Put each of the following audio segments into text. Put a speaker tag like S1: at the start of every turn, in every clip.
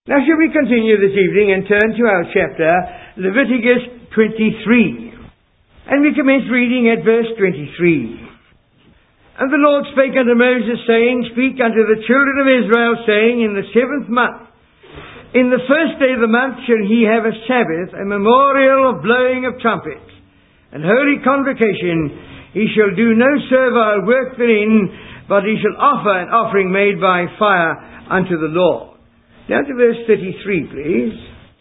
S1: Now shall we continue this evening and turn to our chapter, Leviticus 23. And we commence reading at verse 23. And the Lord spake unto Moses, saying, Speak unto the children of Israel, saying, In the 7th month, in the first day of the month shall he have a Sabbath, a memorial of blowing of trumpets, and holy convocation. He shall do no servile work therein, but he shall offer an offering made by fire unto the Lord. Down to verse 33, please.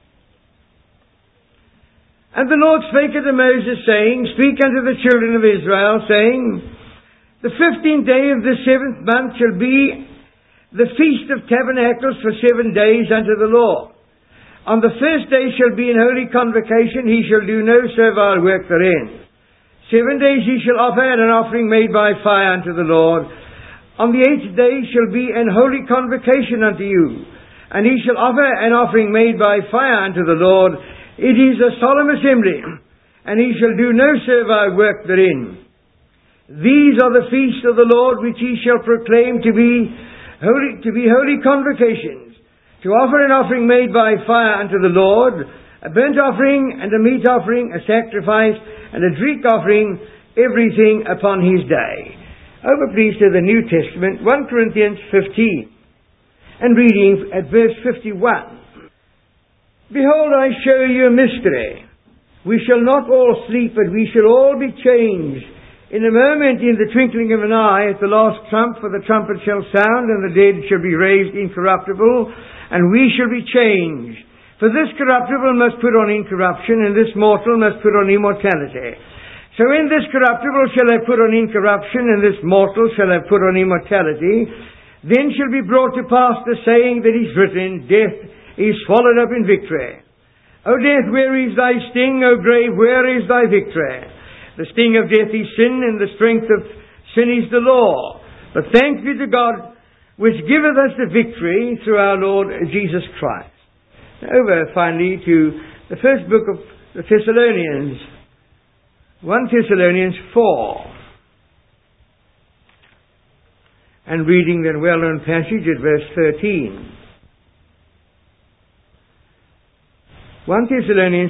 S1: And the Lord spake unto Moses, saying, Speak unto the children of Israel, saying, The 15th day of the 7th month shall be the feast of tabernacles for 7 days unto the Lord. On the first day shall be an holy convocation, he shall do no servile work therein. 7 days he shall offer an offering made by fire unto the Lord. On the 8th day shall be an holy convocation unto you, and he shall offer an offering made by fire unto the Lord. It is a solemn assembly, and he shall do no servile work therein. These are the feasts of the Lord which he shall proclaim to be holy convocations, to offer an offering made by fire unto the Lord, a burnt offering and a meat offering, a sacrifice and a drink offering, everything upon his day. Over please to the New Testament, 1 Corinthians 15. And reading at verse 51. Behold, I show you a mystery. We shall not all sleep, but we shall all be changed. In a moment, in the twinkling of an eye, at the last trump, for the trumpet shall sound, and the dead shall be raised incorruptible, and we shall be changed. For this corruptible must put on incorruption, and this mortal must put on immortality. So in this corruptible shall I put on incorruption, and this mortal shall I put on immortality. Then shall be brought to pass the saying that is written, Death is swallowed up in victory. O death, where is thy sting? O grave, where is thy victory? The sting of death is sin, and the strength of sin is the law. But thanks be to God, which giveth us the victory through our Lord Jesus Christ. Now over finally to the first book of the Thessalonians, 1 Thessalonians 4. And reading that well-known passage at verse 13. 1 Thessalonians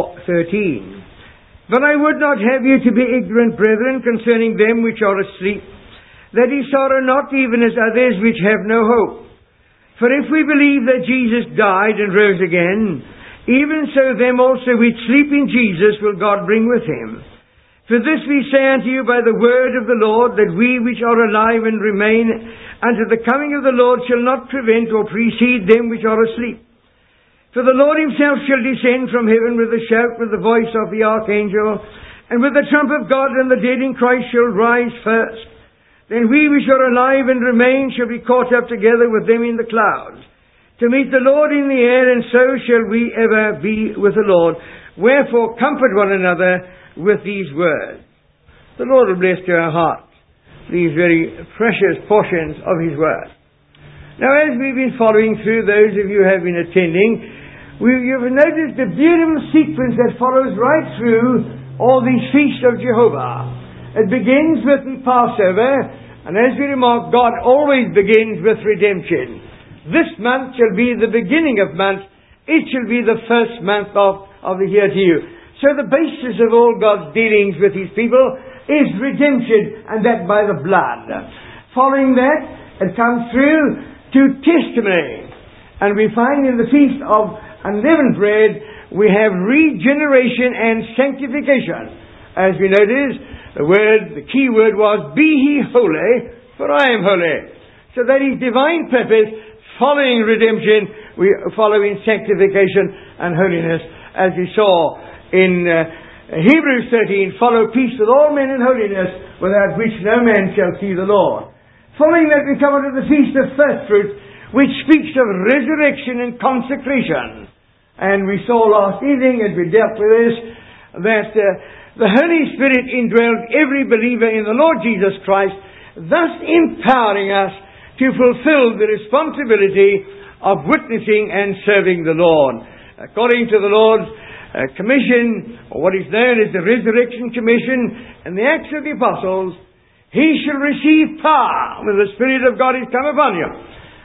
S1: 4:13. But I would not have you to be ignorant, brethren, concerning them which are asleep, that ye sorrow not even as others which have no hope. For if we believe that Jesus died and rose again, even so them also which sleep in Jesus will God bring with him. For this we say unto you by the word of the Lord, that we which are alive and remain unto the coming of the Lord shall not prevent or precede them which are asleep. For the Lord himself shall descend from heaven with a shout, with the voice of the archangel, and with the trump of God, and the dead in Christ shall rise first. Then we which are alive and remain shall be caught up together with them in the clouds, to meet the Lord in the air, and so shall we ever be with the Lord. Wherefore comfort one another with these words. The Lord will bless to our hearts these very precious portions of his word. Now, as we've been following through, those of you who have been attending, you've noticed the beautiful sequence that follows right through all these feasts of Jehovah. It begins with the Passover, and as we remark, God always begins with redemption. This month shall be the beginning of months. It shall be the first month of the year to you. So the basis of all God's dealings with his people is redemption, and that by the blood. Following that, it comes through to testimony. And we find in the Feast of Unleavened Bread, we have regeneration and sanctification. As we notice, the key word was, Be ye holy, for I am holy. So that is divine purpose. Following redemption, we follow in sanctification and holiness, as we saw in Hebrews 13, follow peace with all men in holiness, without which no man shall see the Lord. Following that, we come to the Feast of First Fruits, which speaks of resurrection and consecration. And we saw last evening, as we dealt with this, that the Holy Spirit indwelled every believer in the Lord Jesus Christ, thus empowering us to fulfill the responsibility of witnessing and serving the Lord. According to the Lord's commission, or what is known as the Resurrection Commission, and the Acts of the Apostles, he shall receive power when the Spirit of God is come upon you.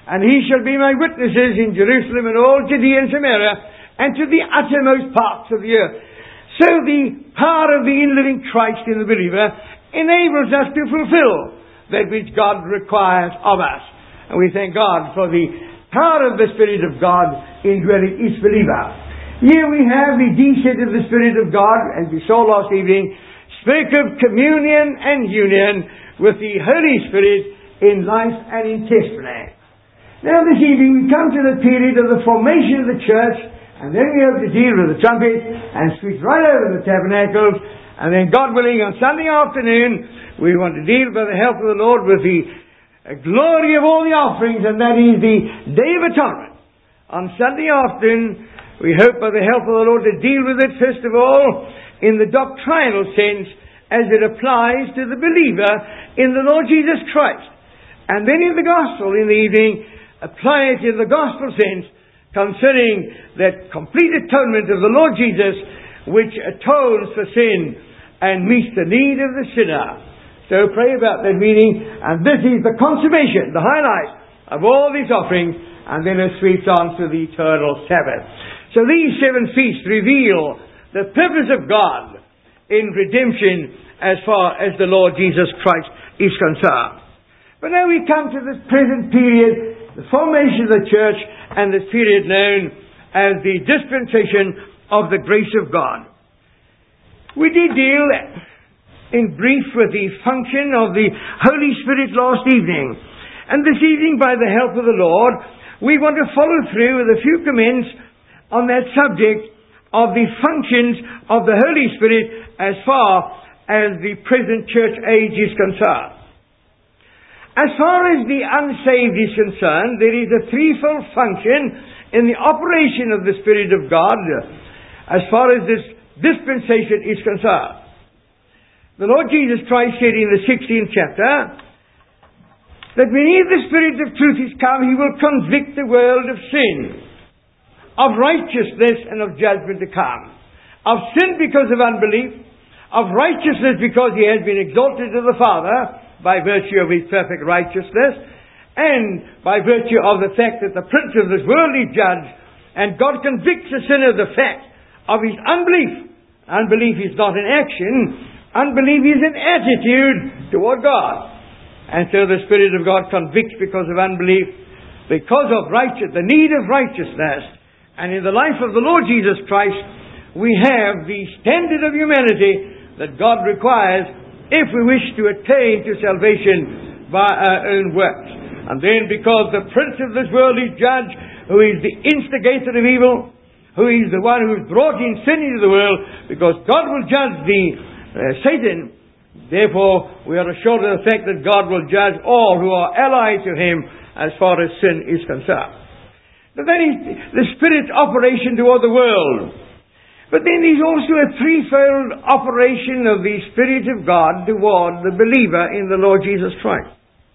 S1: And he shall be my witnesses in Jerusalem and all Judea and Samaria, and to the uttermost parts of the earth. So the power of the indwelling Christ in the believer enables us to fulfill that which God requires of us. And we thank God for the power of the Spirit of God indwelling each believer. Here we have the descent of the Spirit of God, as we saw last evening, spoke of communion and union with the Holy Spirit in life and in testimony. Now this evening we come to the period of the formation of the church, and then we have to deal with the trumpet and switch right over the tabernacles, and then God willing on Sunday afternoon we want to deal by the help of the Lord with the glory of all the offerings, and that is the Day of Atonement. On Sunday afternoon we hope by the help of the Lord to deal with it first of all in the doctrinal sense as it applies to the believer in the Lord Jesus Christ, and then in the gospel in the evening apply it in the gospel sense concerning that complete atonement of the Lord Jesus, which atones for sin and meets the need of the sinner. So pray about that meaning, and this is the consummation, the highlight of all these offerings, and then it sweeps on to the eternal Sabbath. So these 7 feasts reveal the purpose of God in redemption as far as the Lord Jesus Christ is concerned. But now we come to this present period, the formation of the church, and this period known as the dispensation of the grace of God. We did deal in brief with the function of the Holy Spirit last evening. And this evening, by the help of the Lord, we want to follow through with a few comments on that subject of the functions of the Holy Spirit as far as the present church age is concerned. As far as the unsaved is concerned, there is a threefold function in the operation of the Spirit of God as far as this dispensation is concerned. The Lord Jesus Christ said in the 16th chapter that when the Spirit of truth is come, He will convict the world of sin, of righteousness and of judgment to come, of sin because of unbelief, of righteousness because He has been exalted to the Father by virtue of His perfect righteousness, and by virtue of the fact that the prince of this world is judged, and God convicts the sinner of the fact of his unbelief. Unbelief is not an action, unbelief is an attitude toward God. And so the Spirit of God convicts because of unbelief, because of the need of righteousness. And in the life of the Lord Jesus Christ, we have the standard of humanity that God requires if we wish to attain to salvation by our own works. And then because the prince of this world is judged, who is the instigator of evil, who is the one who has brought in sin into the world, because God will judge Satan, therefore we are assured of the fact that God will judge all who are allied to Him as far as sin is concerned. But that is the Spirit's operation toward the world. But then there's also a threefold operation of the Spirit of God toward the believer in the Lord Jesus Christ.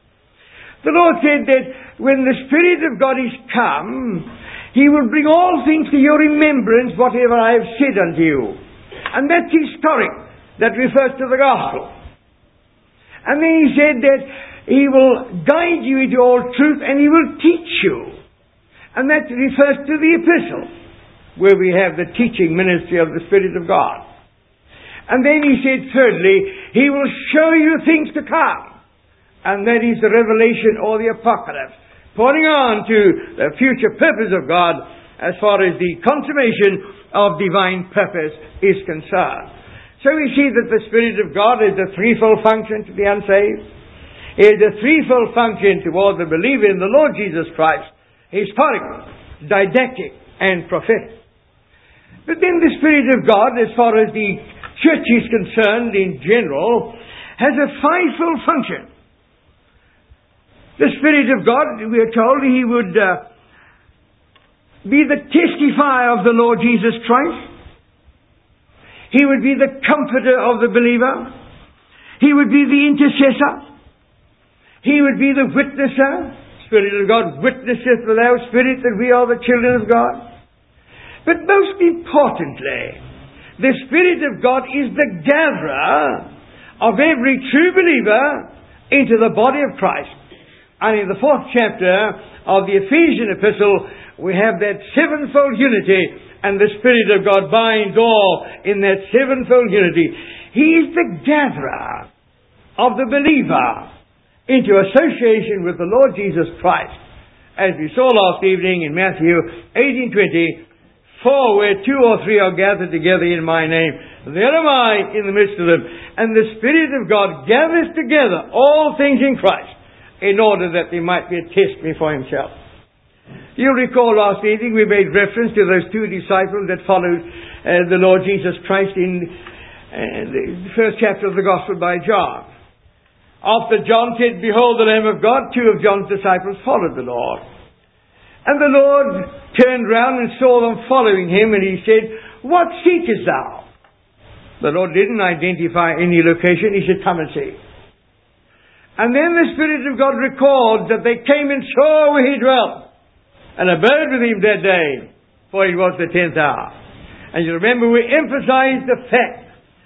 S1: The Lord said that when the Spirit of God is come, He will bring all things to your remembrance, whatever I have said unto you. And that's historic. That refers to the gospel. And then He said that He will guide you into all truth, and He will teach you. And that refers to the epistle, where we have the teaching ministry of the Spirit of God. And then He said, thirdly, He will show you things to come. And that is the revelation or the apocalypse, pointing on to the future purpose of God as far as the consummation of divine purpose is concerned. So we see that the Spirit of God is a threefold function to the unsaved. It is a threefold function toward the believer in the Lord Jesus Christ: historical, didactic, and prophetic. But then the Spirit of God, as far as the church is concerned in general, has a fivefold function. The Spirit of God, we are told, He would be the testifier of the Lord Jesus Christ. He would be the comforter of the believer. He would be the intercessor. He would be the witnesser. Spirit of God witnesseth with our spirit that we are the children of God. But most importantly, the Spirit of God is the gatherer of every true believer into the body of Christ, And in the 4th chapter of the Ephesian epistle, we have that sevenfold unity, and the Spirit of God binds all in that sevenfold unity. He is the gatherer of the believer into association with the Lord Jesus Christ. As we saw last evening in Matthew 18:20, "For where 2 or 3 are gathered together in my name, there am I in the midst of them." And the Spirit of God gathers together all things in Christ in order that there might be a testimony for Himself. You'll recall last evening we made reference to those 2 disciples that followed the Lord Jesus Christ in the 1st chapter of the Gospel by John. After John said, "Behold the Lamb of God," 2 of John's disciples followed the Lord. And the Lord turned round and saw them following Him, and He said, "What seekest thou?" The Lord didn't identify any location. He said, "Come and see." And then the Spirit of God records that they came and saw where He dwelt, and abode with Him that day, for it was the 10th hour. And you remember we emphasized the fact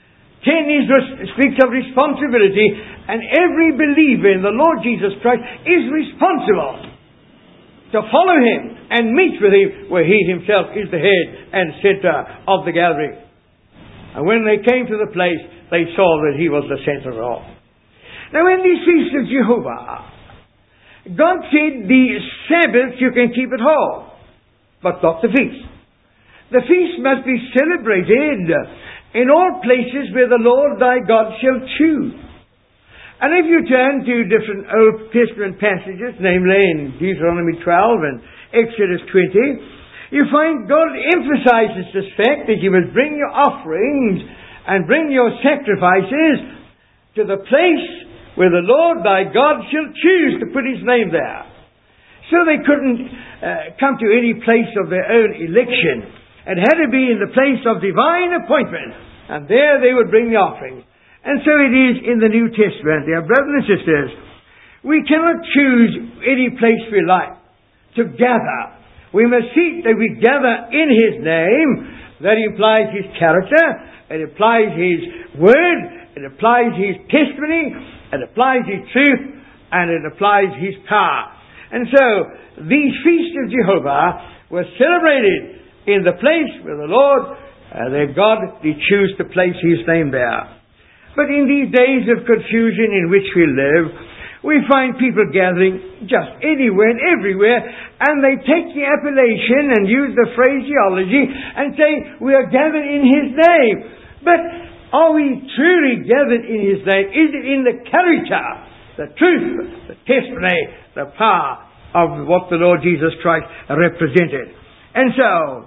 S1: 10 speaks of responsibility, and every believer in the Lord Jesus Christ is responsible to follow Him and meet with Him where He Himself is the head and center of the gathering. And when they came to the place, they saw that He was the center of all. Now in these feasts of Jehovah, God said the Sabbath you can keep at home, but not the feast. The feast must be celebrated in all places where the Lord thy God shall choose. And if you turn to different Old Testament passages, namely in Deuteronomy 12 and Exodus 20, you find God emphasizes this fact that you must bring your offerings and bring your sacrifices to the place where the Lord thy God shall choose to put His name there. So they couldn't come to any place of their own election. It had to be in the place of divine appointment. And there they would bring the offerings. And so it is in the New Testament, dear brothers and sisters. We cannot choose any place we like to gather. We must seek that we gather in His name. That implies His character. It implies His word. It applies His testimony. It applies His truth. And it applies His power. And so these feasts of Jehovah were celebrated in the place where the Lord, their God, did choose to place His name there. But in these days of confusion in which we live, we find people gathering just anywhere and everywhere, and they take the appellation and use the phraseology and say, "We are gathered in His name." But are we truly gathered in His name? Is it in the character, the truth, the testimony, the power of what the Lord Jesus Christ represented? And so,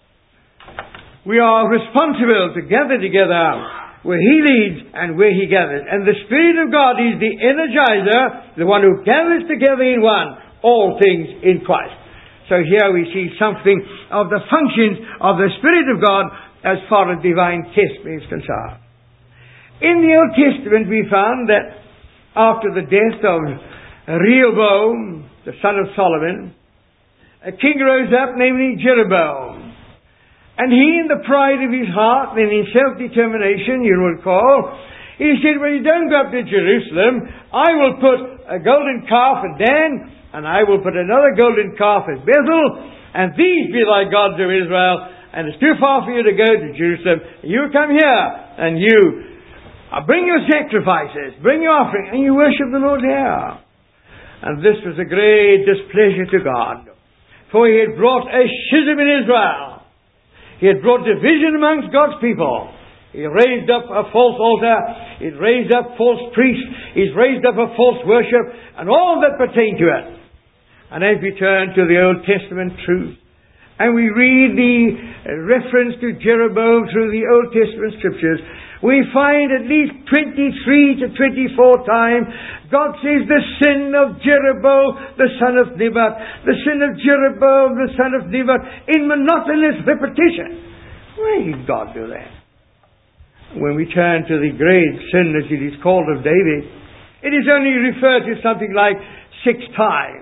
S1: we are responsible to gather together where He leads and where He gathers. And the Spirit of God is the energizer, the one who gathers together in one all things in Christ. So here we see something of the functions of the Spirit of God as far as divine testimony is concerned. In the Old Testament we found that after the death of Rehoboam, the son of Solomon, a king rose up, namely Jeroboam. And he, in the pride of his heart and in self-determination, you will recall, he said, "Well, you don't go up to Jerusalem. I will put a golden calf at Dan, and I will put another golden calf at Bethel, and these be thy gods of Israel, and it's too far for you to go to Jerusalem. You come here, and you bring your sacrifices, bring your offering, and you worship the Lord here." And this was a great displeasure to God, for He had brought a schism in Israel. He had brought division amongst God's people. He raised up a false altar. He raised up false priests. He's raised up a false worship, and all that pertained to it. And as we turn to the Old Testament truth, and we read the reference to Jeroboam through the Old Testament scriptures, we find at least 23 to 24 times God says the sin of Jeroboam, the son of Nebat, the sin of Jeroboam, the son of Nebat, in monotonous repetition. Why did God do that? When we turn to the great sin as it is called of David, it is only referred to something like 6 times.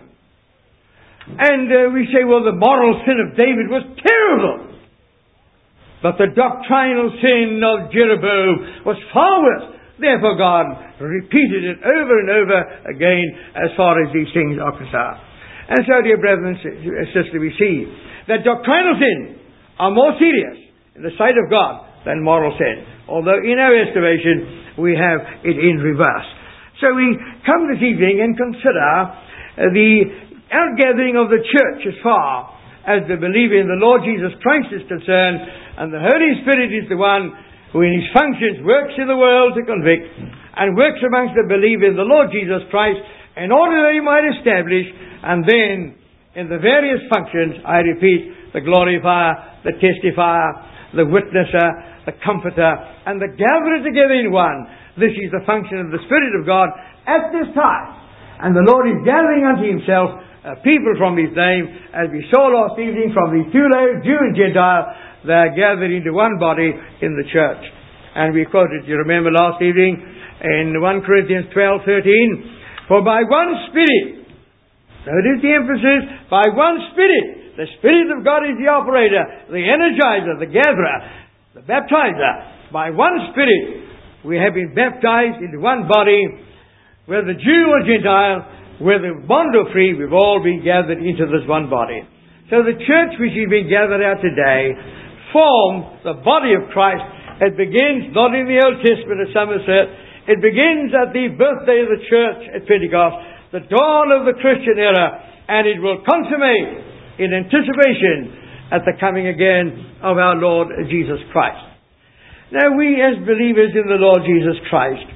S1: And we say, well, the moral sin of David was terrible. But the doctrinal sin of Jeroboam was far worse. Therefore God repeated it over and over again as far as these things are concerned. And so, dear brethren and sisters, we see that doctrinal sins are more serious in the sight of God than moral sin. Although in our estimation we have it in reverse. So we come this evening and consider the outgathering of the church as far as the believer in the Lord Jesus Christ is concerned, and the Holy Spirit is the one who in his functions works in the world to convict and works amongst the believer in the Lord Jesus Christ in order that he might establish, and then in the various functions, I repeat, the glorifier, the testifier, the witnesser, the comforter, and the gatherer together in one. This is the function of the Spirit of God at this time. And the Lord is gathering unto himself people from his name, as we saw last evening from the two layers, Jew and Gentile. They are gathered into one body in the church. And we quoted, you remember last evening, in 1 Corinthians 12:13, for by one Spirit, notice the emphasis, by one Spirit, the Spirit of God is the operator, the energizer, the gatherer, the baptizer. By one Spirit, we have been baptized into one body, whether Jew or Gentile, whether bond or free, we've all been gathered into this one body. So the church which we've been gathered out today forms the body of Christ. It begins not in the Old Testament as some have said. It begins at the birthday of the church at Pentecost, the dawn of the Christian era, and it will consummate in anticipation at the coming again of our Lord Jesus Christ. Now we as believers in the Lord Jesus Christ,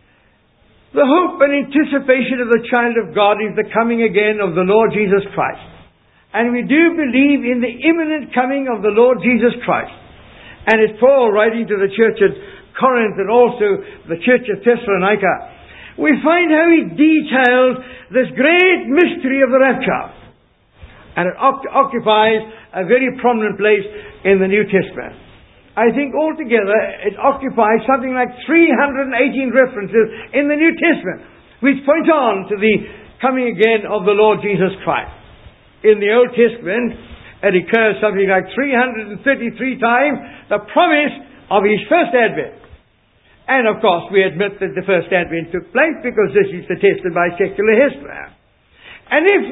S1: the hope and anticipation of the child of God is the coming again of the Lord Jesus Christ. And we do believe in the imminent coming of the Lord Jesus Christ. And as Paul, writing to the church at Corinth and also the church of Thessalonica, we find how he detailed this great mystery of the rapture. And it occupies a very prominent place in the New Testament. I think altogether it occupies something like 318 references in the New Testament, which point on to the coming again of the Lord Jesus Christ. In the Old Testament, it occurs something like 333 times the promise of his first advent. And of course we admit that the first advent took place because this is attested by secular history. And if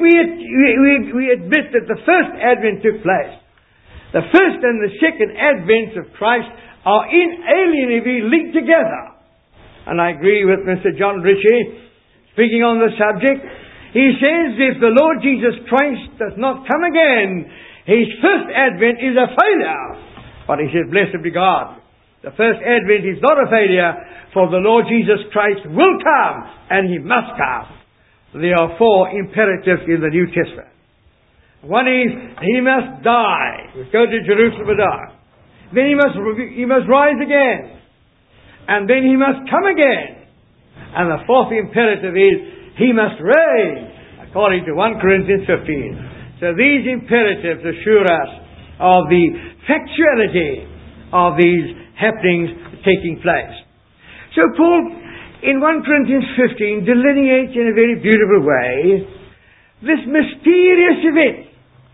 S1: we admit that the first advent took place, the first and the second advents of Christ are inalienably linked together. And I agree with Mr. John Ritchie, speaking on the subject. He says if the Lord Jesus Christ does not come again, his first advent is a failure. But he says, blessed be God. The first advent is not a failure, for the Lord Jesus Christ will come, and he must come. There are four imperatives in the New Testament. One is, he must die. We go to Jerusalem and die. Then he must rise again. And then he must come again. And the fourth imperative is, he must reign, according to 1 Corinthians 15. So these imperatives assure us of the factuality of these happenings taking place. So Paul, in 1 Corinthians 15, delineates in a very beautiful way this mysterious event.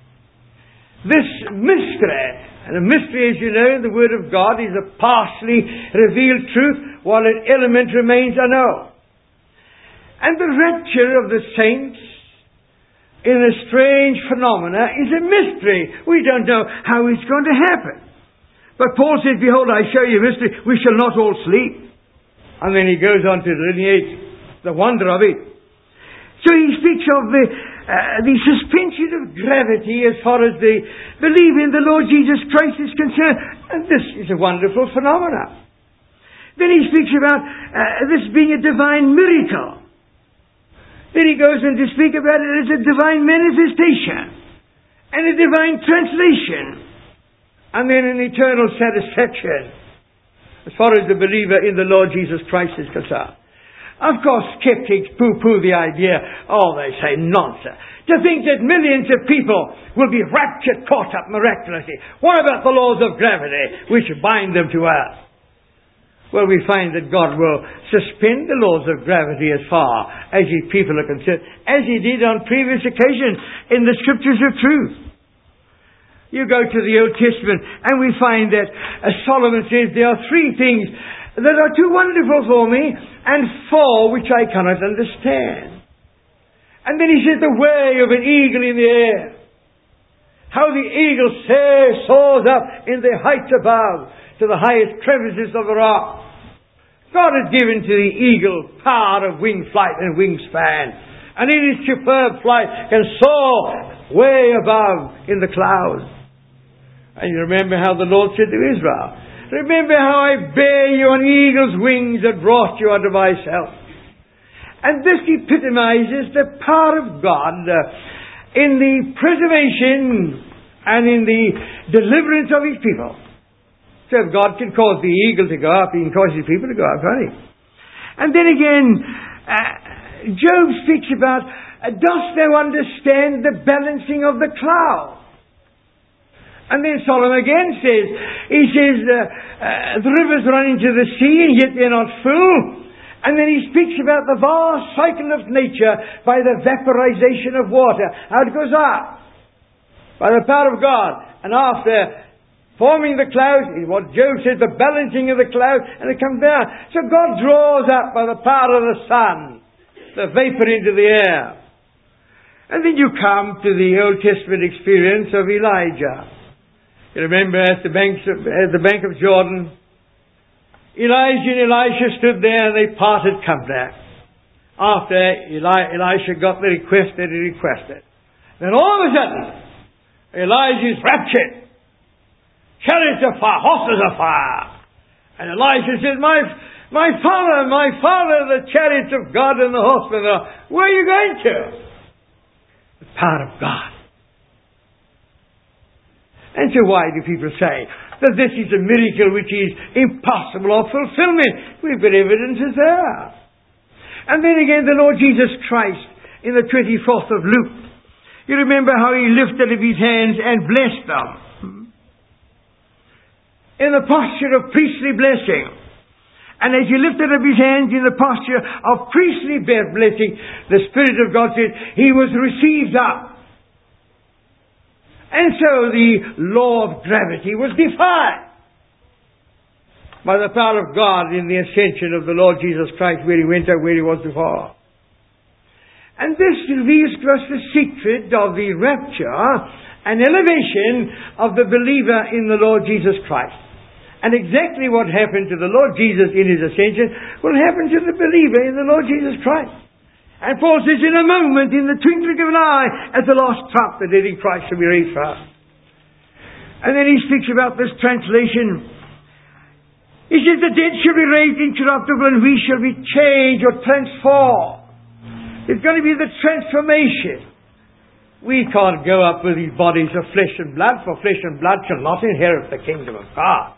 S1: This mystery, and a mystery, as you know, in the Word of God is a partially revealed truth, while an element remains unknown. And the rapture of the saints in a strange phenomena is a mystery. We don't know how it's going to happen. But Paul said, behold, I show you a mystery. We shall not all sleep. And then he goes on to delineate the wonder of it. So he speaks of the suspension of gravity as far as the belief in the Lord Jesus Christ is concerned. And this is a wonderful phenomenon. Then he speaks about this being a divine miracle. Then he goes on to speak about it as a divine manifestation and a divine translation, and then an eternal satisfaction as far as the believer in the Lord Jesus Christ is concerned. Of course, skeptics poo-poo the idea. Oh, they say nonsense. To think that millions of people will be raptured, caught up miraculously. What about the laws of gravity which bind them to earth? Well, we find that God will suspend the laws of gravity as far as his people are concerned, as he did on previous occasions in the Scriptures of truth. You go to the Old Testament and we find that, as Solomon says, there are three things that are too wonderful for me, and 4 which I cannot understand. And then he says the way of an eagle in the air. How the eagle soars up in the heights above to the highest crevices of the rock. God has given to the eagle power of wing flight and wingspan, and in its superb flight can soar way above in the clouds. And you remember how the Lord said to Israel, remember how I bare you on eagle's wings and brought you unto myself. And this epitomizes the power of God in the preservation and in the deliverance of His people. So if God can cause the eagle to go up, He can cause His people to go up, can't He? And then again, Job speaks about, dost thou understand the balancing of the cloud? And then Solomon again says, the rivers run into the sea and yet they're not full. And then he speaks about the vast cycle of nature by the vaporization of water. How it goes up. By the power of God. And after forming the clouds, what Job says, the balancing of the clouds, and it comes down. So God draws up by the power of the sun, the vapor into the air. And then you come to the Old Testament experience of Elijah. You remember at the bank of Jordan, Elijah and Elisha stood there and they parted company. After Elisha got the request that he requested. Then all of a sudden, Elijah is raptured. Chariots of fire, horses of fire. And Elisha says, my father, the chariots of God and the horsemen are, where are you going to? The power of God. And so why do people say that this is a miracle which is impossible of fulfillment? We've got evidences there. And then again, the Lord Jesus Christ in the 24th of Luke. You remember how He lifted up His hands and blessed them. In the posture of priestly blessing. And as He lifted up His hands in the posture of priestly blessing, the Spirit of God said, He was received up. And so the law of gravity was defied by the power of God in the ascension of the Lord Jesus Christ, where He went and where He was before. And this reveals to us the secret of the rapture and elevation of the believer in the Lord Jesus Christ. And exactly what happened to the Lord Jesus in His ascension will happen to the believer in the Lord Jesus Christ. And Paul says, in a moment, in the twinkling of an eye, at the last trump, the dead in Christ shall be raised first. And then he speaks about this translation. He says, the dead shall be raised incorruptible and we shall be changed or transformed. It's going to be the transformation. We can't go up with these bodies of flesh and blood, for flesh and blood shall not inherit the kingdom of God.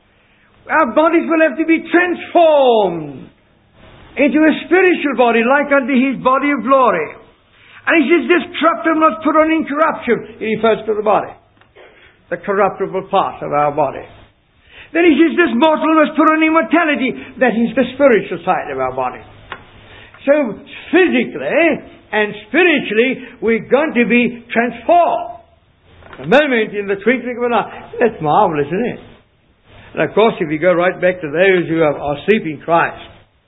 S1: Our bodies will have to be transformed into a spiritual body, like unto His body of glory. And he says, this corruptible must put on incorruption. He refers to the body. The corruptible part of our body. Then he says, this mortal must put on immortality. That is the spiritual side of our body. So, physically and spiritually, we're going to be transformed. A moment in the twinkling of an eye. That's marvelous, isn't it? And of course, if you go right back to those who are asleep in Christ,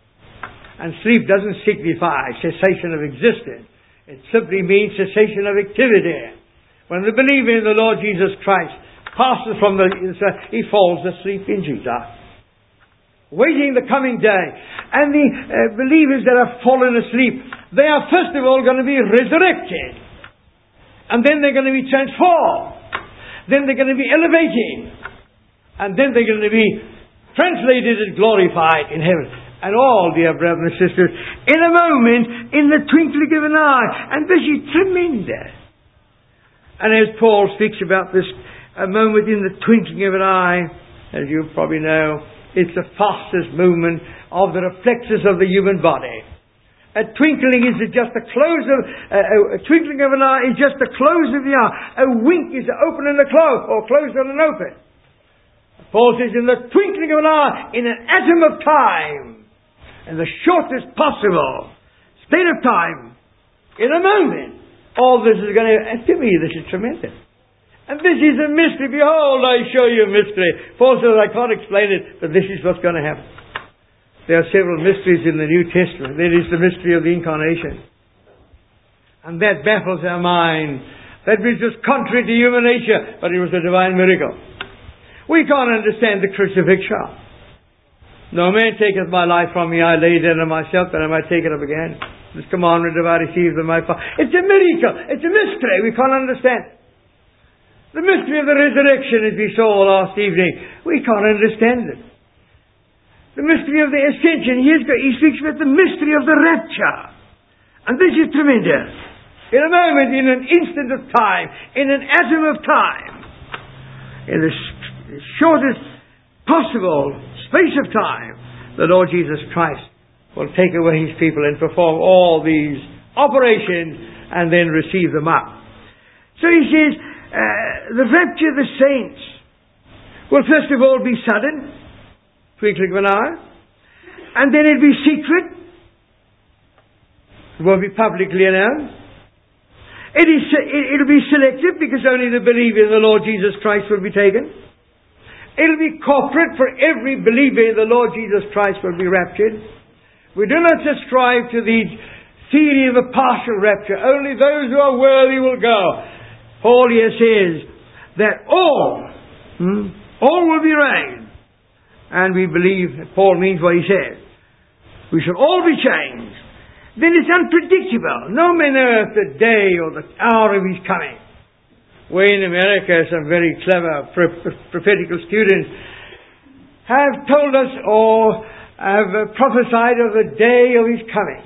S1: and sleep doesn't signify cessation of existence. It simply means cessation of activity. When the believer in the Lord Jesus Christ passes from he falls asleep in Jesus, waiting the coming day. And the believers that have fallen asleep, they are first of all going to be resurrected. And then they're going to be transformed. Then they're going to be elevated. And then they're going to be translated and glorified in heaven. And all, dear brothers and sisters, in a moment, in the twinkling of an eye. And this is tremendous. And as Paul speaks about this, a moment in the twinkling of an eye, as you probably know, it's the fastest movement of the reflexes of the human body. A twinkling is just the close of, a twinkling of an eye is just the close of the eye. A wink is the open and the close, or close and an open. Paul says, in the twinkling of an eye, in an atom of time, in the shortest possible span of time, in a moment, all this is going to, and to me this is tremendous. And this is a mystery. Behold, I show you a mystery. Paul says, I can't explain it, but this is what's going to happen. There are several mysteries in the New Testament. There is the mystery of the Incarnation. And that baffles our mind. That was just contrary to human nature, but it was a divine miracle. We can't understand the crucifixion. No man taketh my life from me, I lay it down on myself, that I might take it up again. This commandment have I received of my Father. It's a miracle. It's a mystery. We can't understand. The mystery of the resurrection, as we saw last evening, we can't understand it. The mystery of the ascension, he speaks about the mystery of the rapture. And this is tremendous. In a moment, in an instant of time, in an atom of time, in the shortest possible space of time, the Lord Jesus Christ will take away His people and perform all these operations and then receive them up. So he says, the rapture of the saints will first of all be sudden, twinkling of an eye, and then it'll be secret. It won't be publicly announced. It'll be selective because only the believer in the Lord Jesus Christ will be taken. It'll be corporate, for every believer in the Lord Jesus Christ will be raptured. We do not subscribe to the theory of a partial rapture. Only those who are worthy will go. Paul here says that all will be raised. And we believe that Paul means what he says. We shall all be changed. Then it's unpredictable. No man knows the day or the hour of His coming. We in America, some very clever prophetical students have told us or have prophesied of the day of His coming.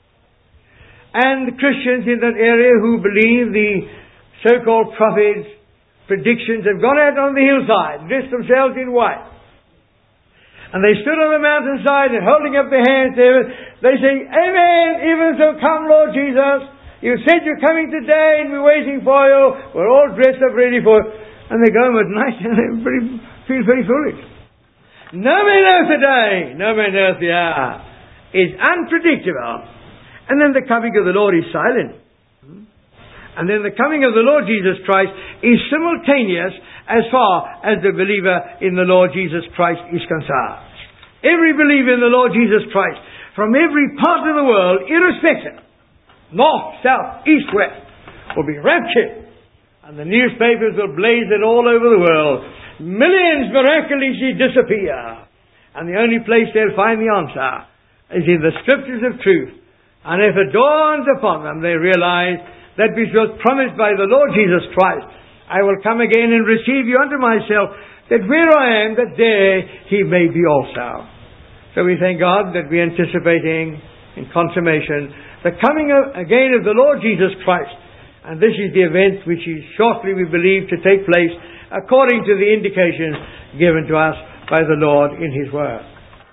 S1: And the Christians in that area who believe the so-called prophets' predictions have gone out on the hillside, dressed themselves in white. And they stood on the mountainside and holding up their hands there, they say, Amen, even so come Lord Jesus. You said you're coming today and we're waiting for you. We're all dressed up ready for you. And they go home at night and they feel very foolish. No man knows the day. No man knows the hour. It's unpredictable. And then the coming of the Lord is silent. And then the coming of the Lord Jesus Christ is simultaneous as far as the believer in the Lord Jesus Christ is concerned. Every believer in the Lord Jesus Christ, from every part of the world, irrespective, north, south, east, west, will be raptured. And the newspapers will blaze it all over the world. Millions miraculously disappear. And the only place they'll find the answer is in the Scriptures of truth. And if it dawns upon them, they realize that which was promised by the Lord Jesus Christ, I will come again and receive you unto myself, that where I am, that there He may be also. So we thank God that we're anticipating in consummation the coming again of the Lord Jesus Christ. And this is the event which is shortly, we believe, to take place according to the indications given to us by the Lord in His Word.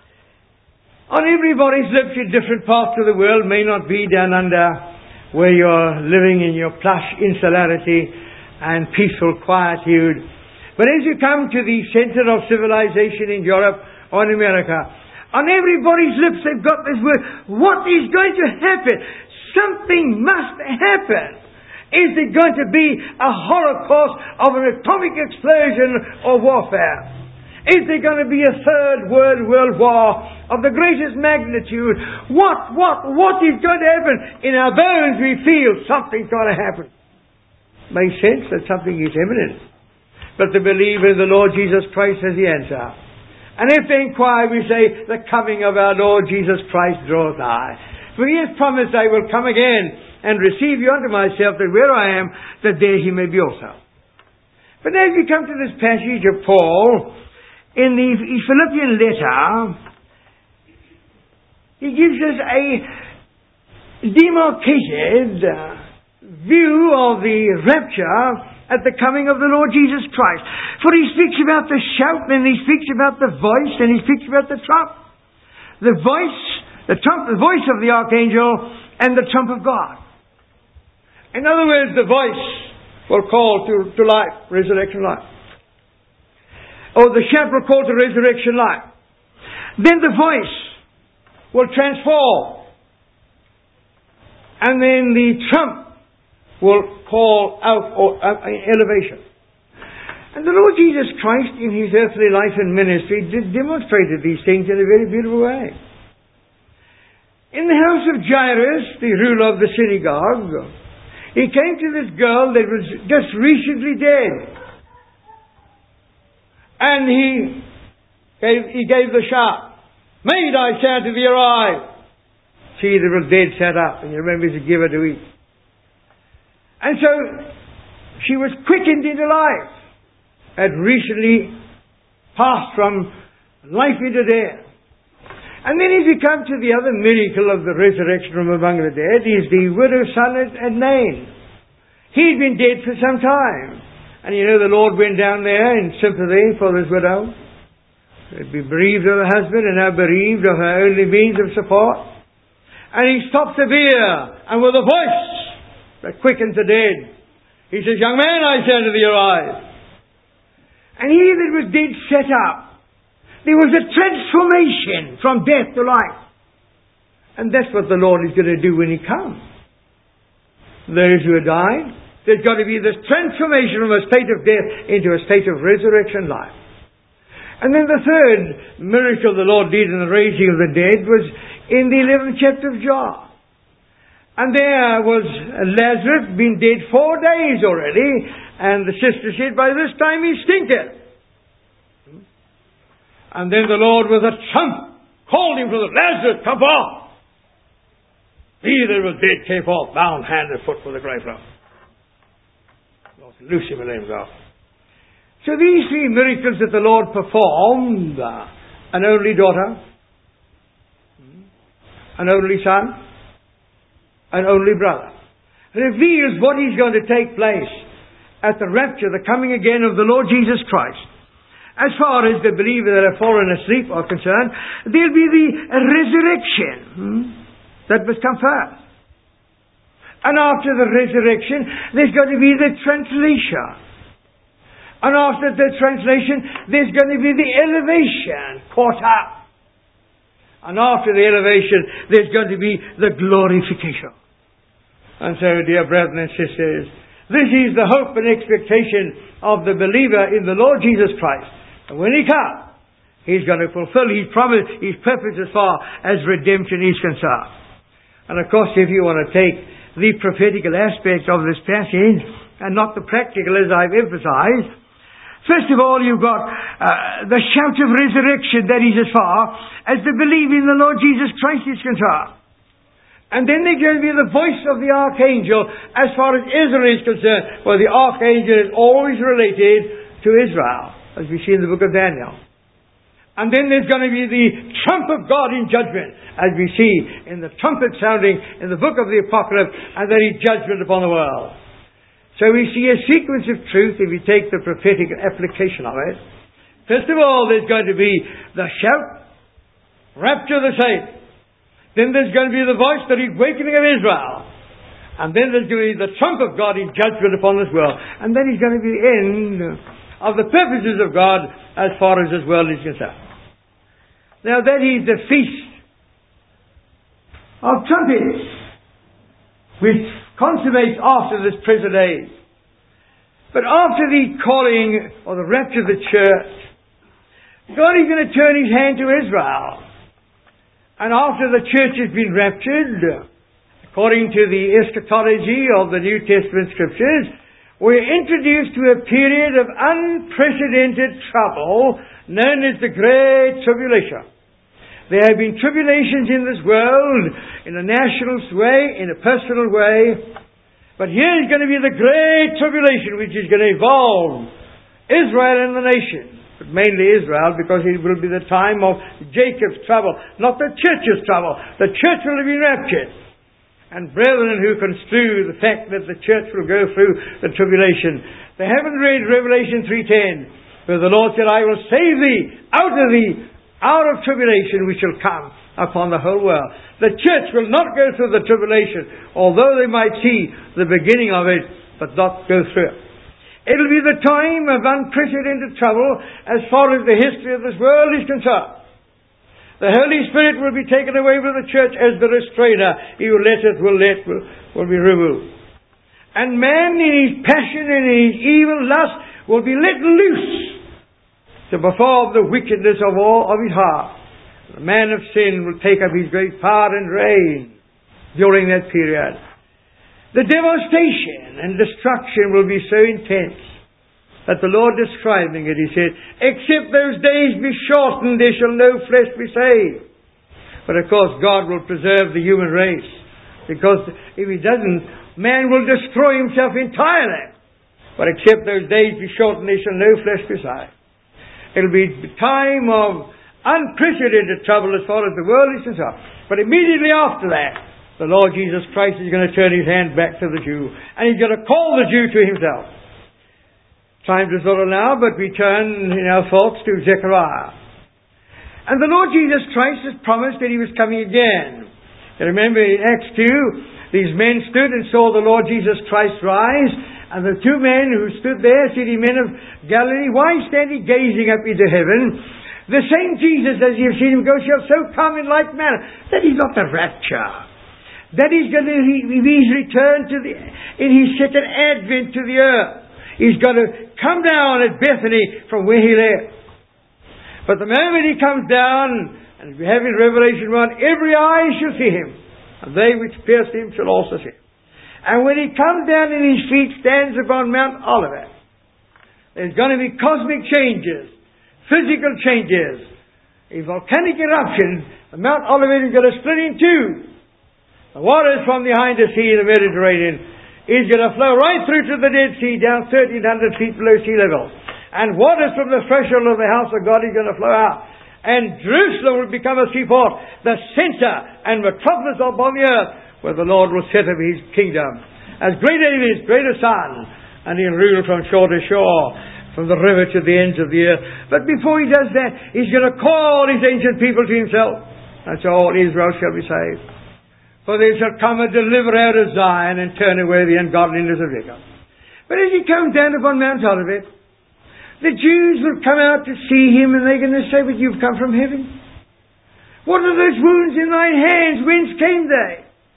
S1: On everybody's lips in different parts of the world, may not be down under where you're living in your plush insularity and peaceful quietude. But as you come to the center of civilization in Europe or in America, on everybody's lips they've got this word, what is going to happen? Something must happen. Is there going to be a holocaust of an atomic explosion or warfare? Is there going to be a third world war of the greatest magnitude? What is going to happen? In our bones we feel something's going to happen. Makes sense that something is imminent. But the believer in the Lord Jesus Christ has the answer. And if they inquire, we say, the coming of our Lord Jesus Christ draweth nigh. For He has promised, I will come again and receive you unto myself, that where I am, that there He may be also. But as we come to this passage of Paul, in the Philippian letter, he gives us a demarcated view of the rapture at the coming of the Lord Jesus Christ. For he speaks about the shout, and he speaks about the voice, and he speaks about the trump. The voice of the archangel, and the trump of God. In other words, the voice will call to life, resurrection life. Or the shout will call to resurrection life. Then the voice will transform. And then the trump will call out elevation. And the Lord Jesus Christ in His earthly life and ministry demonstrated these things in a very beautiful way. In the house of Jairus, the ruler of the synagogue, he came to this girl that was just recently dead. And he gave the shout, "Maid, I say unto thee, arise." She that was dead sat up, and you remember to give her to eat. And so she was quickened into life, had recently passed from life into death. And then if you come to the other miracle of the resurrection from among the dead, is the widow's son at Nain. He'd been dead for some time. And you know the Lord went down there in sympathy for this widow. She'd been bereaved of her husband and now bereaved of her only means of support. And he stopped the bier, and with a voice that quickens the dead, he says, "Young man, I say unto thee, arise." And he that was dead sat up. There was a transformation from death to life. And that's what the Lord is going to do when He comes. Those who have died, there's got to be this transformation from a state of death into a state of resurrection life. And then the third miracle the Lord did in the raising of the dead was in the 11th chapter of John. And there was Lazarus, been dead 4 days already, and the sister said, "By this time he stinketh." And then the Lord with a trump called him from the Lazarus, "Come forth." He that was dead came forth, bound hand and foot with a grave rope. Loose him and let him go. So these three miracles that the Lord performed, an only daughter, an only son, an only brother, reveals what is going to take place at the rapture, the coming again of the Lord Jesus Christ. As far as the believers that have fallen asleep are concerned, there'll be the resurrection that must come first. And after the resurrection, there's going to be the translation. And after the translation, there's going to be the elevation, caught up. And after the elevation, there's going to be the glorification. And so, dear brethren and sisters, this is the hope and expectation of the believer in the Lord Jesus Christ. And when He comes, He's going to fulfill His promise, His purpose as far as redemption is concerned. And of course, if you want to take the prophetical aspect of this passage, and not the practical as I've emphasized, first of all, you've got the shout of resurrection, that is as far as the belief in the Lord Jesus Christ is concerned. And then there's going to be the voice of the archangel as far as Israel is concerned. Well, the archangel is always related to Israel, as we see in the book of Daniel. And then there's going to be the trump of God in judgment, as we see in the trumpet sounding in the book of the Apocalypse, and then His judgment upon the world. So we see a sequence of truth if you take the prophetic application of it. First of all, there's going to be the shout, rapture of the saints. Then there's going to be the voice, the awakening of Israel. And then there's going to be the trump of God in judgment upon this world. And then it's going to be the end of the purposes of God as far as this world is concerned. Now that is the feast of trumpets, which consummates after this present age. But after the calling or the rapture of the church, God is going to turn His hand to Israel. And after the church has been raptured, according to the eschatology of the New Testament Scriptures, we're introduced to a period of unprecedented trouble known as the Great Tribulation. There have been tribulations in this world in a national way, in a personal way. But here is going to be the Great Tribulation, which is going to involve Israel and the nation. But mainly Israel, because it will be the time of Jacob's trouble, not the church's trouble. The church will have been raptured. And brethren who construe the fact that the church will go through the tribulation, they haven't read Revelation 3:10, where the Lord said, "I will save thee out of the hour of tribulation which shall come upon the whole world." The church will not go through the tribulation, although they might see the beginning of it, but not go through it. It'll be the time of unprecedented trouble as far as the history of this world is concerned. The Holy Spirit will be taken away from the church as the restrainer. He who letteth will be removed. And man in his passion and in his evil lust will be let loose to perform the wickedness of all of his heart. The man of sin will take up his great power and reign during that period. The devastation and destruction will be so intense that the Lord, describing it, He said, except those days be shortened, there shall no flesh be saved. But of course God will preserve the human race, because if He doesn't, man will destroy himself entirely. But except those days be shortened, there shall no flesh be saved. It will be a time of unprecedented trouble as far as the world is concerned. But immediately after that, the Lord Jesus Christ is going to turn His hand back to the Jew, and He's going to call the Jew to Himself. Time to sort of now, but we turn in our thoughts to Zechariah. And the Lord Jesus Christ has promised that He was coming again. You remember in Acts 2, these men stood and saw the Lord Jesus Christ rise, and the two men who stood there said, "Ye men of Galilee, why stand ye gazing up into heaven? The same Jesus, as ye have seen Him go, shall so come in like manner." That is not the rapture. That He's going to, He's returned in His second advent to the earth. He's going to come down at Bethany from where He left. But the moment He comes down, and we have in Revelation 1, every eye shall see Him, and they which pierced Him shall also see Him. And when He comes down and His feet stands upon Mount Olivet, there's going to be cosmic changes, physical changes, a volcanic eruption. The Mount Olivet is going to split in two. The waters from behind the sea, the Mediterranean, is going to flow right through to the Dead Sea, down 1,300 feet below sea level. And waters from the threshold of the house of God is going to flow out. And Jerusalem will become a seaport, the center and metropolis upon the earth, where the Lord will set up His kingdom. As great as it is, greater sun, and He'll rule from shore to shore, from the river to the ends of the earth. But before He does that, He's going to call His ancient people to Himself. And so all Israel shall be saved. For there shall come a deliverer out of Zion, and turn away the ungodliness of Jacob. But as He comes down upon Mount Olivet, the Jews will come out to see Him, and they're going to say, "But you've come from heaven. What are those wounds in thine hands? Whence came they?"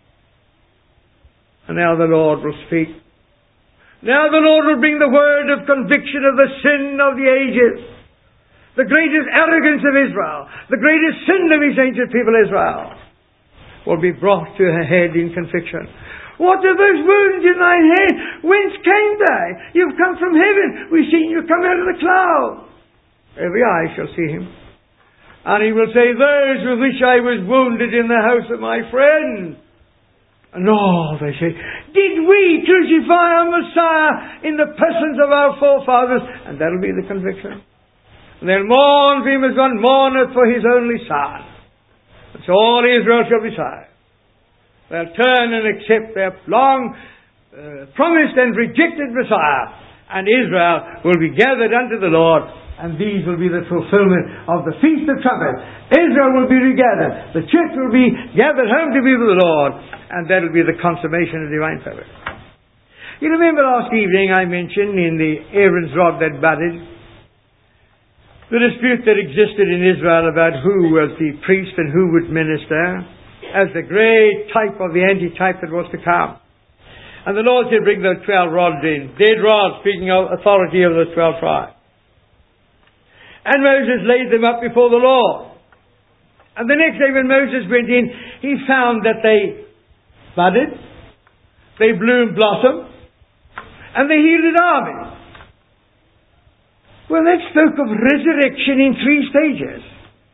S1: And now the Lord will speak. Now the Lord will bring the word of conviction of the sin of the ages. The greatest arrogance of Israel, the greatest sin of His ancient people Israel, will be brought to her head in conviction. What are those wounds in thine hand? Whence came they? You've come from heaven. We've seen you come out of the cloud. Every eye shall see Him. And He will say, "Those with which I was wounded in the house of my friend." And all they say, "Did we crucify our Messiah in the persons of our forefathers?" And that'll be the conviction. And they'll mourn for Him as one mourneth for his only son. And so all Israel shall be saved. They'll turn and accept their long promised and rejected Messiah, and Israel will be gathered unto the Lord, and these will be the fulfillment of the Feast of Trumpets. Israel will be regathered. The church will be gathered home to be with the Lord, and that will be the consummation of divine purpose. You remember last evening I mentioned in the Aaron's rod that budded, the dispute that existed in Israel about who was the priest and who would minister as the great type of the antitype that was to come. And the Lord said, "Bring those 12 rods in." Dead rods, speaking of authority of those 12 tribes. And Moses laid them up before the Lord. And the next day when Moses went in, he found that they budded, they bloomed, blossomed, and they yielded armies. Well, that spoke of resurrection in 3 stages.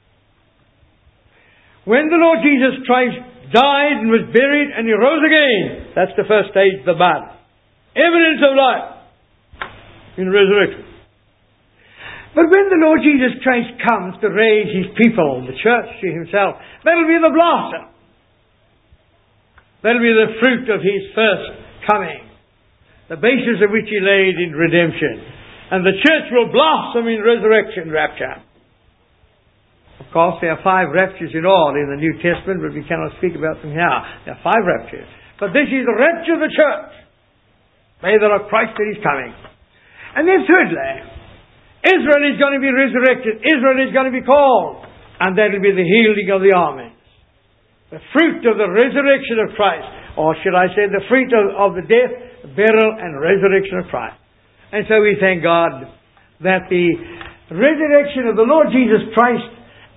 S1: When the Lord Jesus Christ died and was buried and He rose again, that's the first stage, the bud. Evidence of life in resurrection. But when the Lord Jesus Christ comes to raise His people, the church, to Himself, that'll be the blossom. That'll be the fruit of His first coming, the basis of which He laid in redemption. And the church will blossom in resurrection rapture. Of course, there are 5 raptures in all in the New Testament, but we cannot speak about them here. There are 5 raptures. But this is the rapture of the church. They that are Christ that is coming. And then thirdly, Israel is going to be resurrected. Israel is going to be called. And that will be the healing of the armies. The fruit of the resurrection of Christ. Or should I say the fruit of the death, burial, and resurrection of Christ. And so we thank God that the resurrection of the Lord Jesus Christ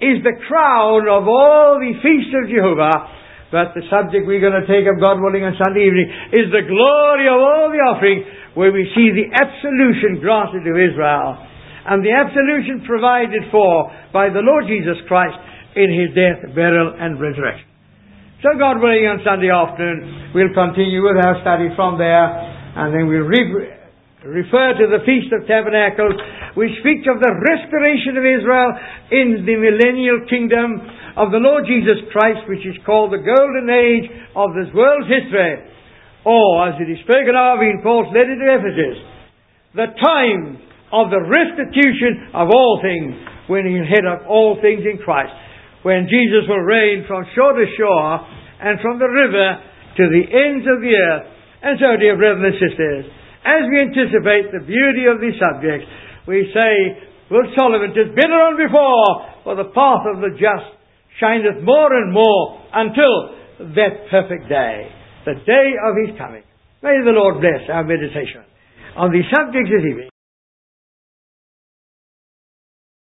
S1: is the crown of all the feasts of Jehovah. But the subject we're going to take up, God willing, on Sunday evening is the glory of all the offering, where we see the absolution granted to Israel and the absolution provided for by the Lord Jesus Christ in His death, burial and resurrection. So God willing, on Sunday afternoon we'll continue with our study from there, and then we'll refer to the Feast of Tabernacles, which speaks of the restoration of Israel in the millennial kingdom of the Lord Jesus Christ, which is called the golden age of this world's history, or as it is spoken of in Paul's letter to Ephesus, the time of the restitution of all things, when He'll head up all things in Christ, when Jesus will reign from shore to shore and from the river to the ends of the earth. And so, dear brothers and sisters, as we anticipate the beauty of these subjects, we say, with Solomon, "'Tis better on before, for the path of the just shineth more and more until that perfect day," the day of His coming. May the Lord bless our meditation on these subjects this evening.